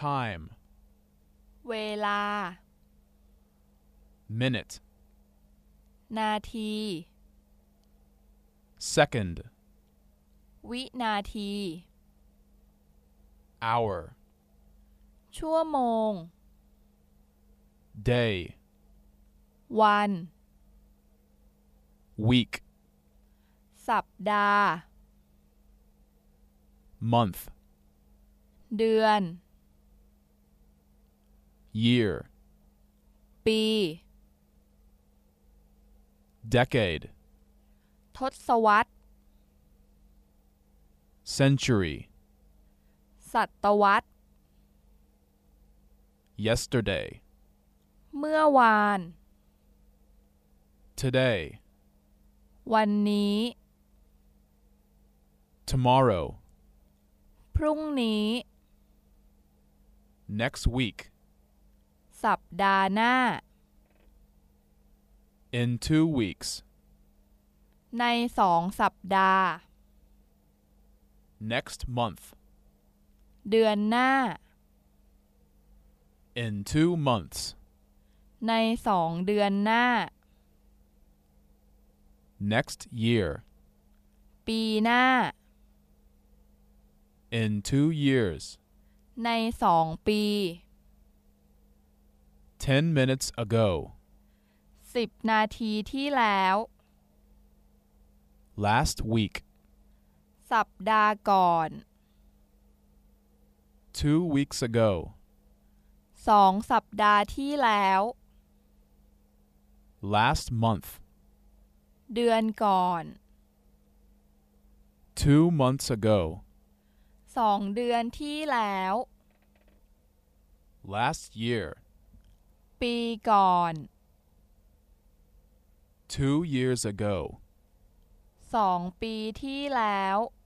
time เวลา minute นาที second วินาที hour ชั่วโมง day วัน week สัปดาห์ month เดือน year ปี decade ทศวรรษ century ศตวรรษ yesterday เมื่อวาน today วันนี้ tomorrow พรุ่งนี้ next week สัปดาห์หน้า in 2 weeks ใน2 สัปดาห์ next month เดือนหน้า in 2 months ใน2 เดือนหน้า next year ปีหน้า in 2 years ใน2 ปี 10 minutes ago 10 นาทีที่แล้ว last week สัปดาห์ก่อน 2 weeks ago 2 สัปดาห์ที่แล้ว last month เดือนก่อน 2 months ago 2 เดือนที่แล้ว last year ปีก่อน 2 years ago 2 ปีที่แล้ว